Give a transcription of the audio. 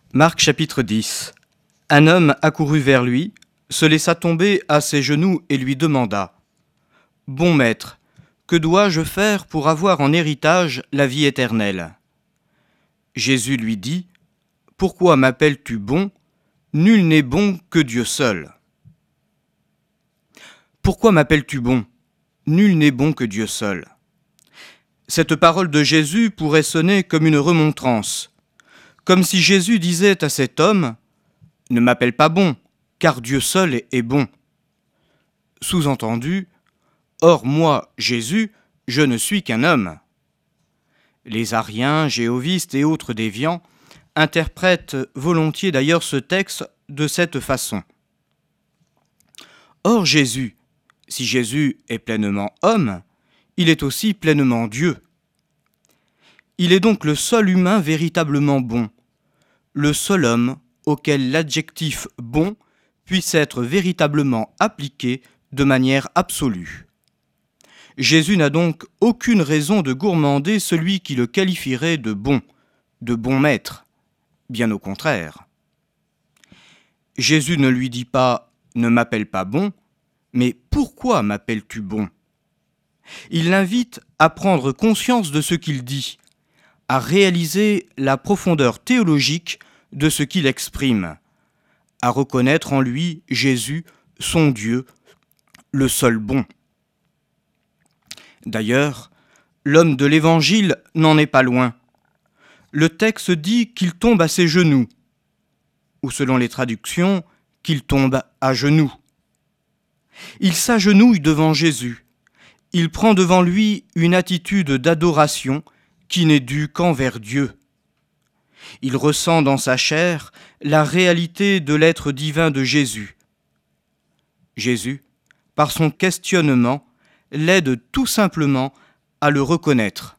Marc chapitre 10. Un homme accourut vers lui, se laissa tomber à ses genoux et lui demanda : « Bon maître, que dois-je faire pour avoir en héritage la vie éternelle ?» Jésus lui dit : « Pourquoi m'appelles-tu bon ? Nul n'est bon que Dieu seul. » Pourquoi m'appelles-tu bon ? Nul n'est bon que Dieu seul. Cette parole de Jésus pourrait sonner comme une remontrance, comme si Jésus disait à cet homme : « Ne m'appelle pas bon, car Dieu seul est bon. » Sous-entendu : « Or moi, Jésus, je ne suis qu'un homme. » Les ariens, jéhovistes et autres déviants interprètent volontiers d'ailleurs ce texte de cette façon. Or Jésus, si Jésus est pleinement homme, il est aussi pleinement Dieu. Il est donc le seul humain véritablement bon, le seul homme auquel l'adjectif « bon » puisse être véritablement appliqué de manière absolue. Jésus n'a donc aucune raison de gourmander celui qui le qualifierait de bon maître, bien au contraire. Jésus ne lui dit pas « ne m'appelle pas bon », mais « pourquoi m'appelles-tu bon ?» Il l'invite à prendre conscience de ce qu'il dit, à réaliser la profondeur théologique de ce qu'il exprime, à reconnaître en lui Jésus, son Dieu, le seul bon. D'ailleurs, l'homme de l'Évangile n'en est pas loin. Le texte dit qu'il tombe à ses genoux, ou selon les traductions, qu'il tombe à genoux. Il s'agenouille devant Jésus. Il prend devant lui une attitude d'adoration qui n'est due qu'envers Dieu. Il ressent dans sa chair la réalité de l'être divin de Jésus. Jésus, par son questionnement, l'aide tout simplement à le reconnaître.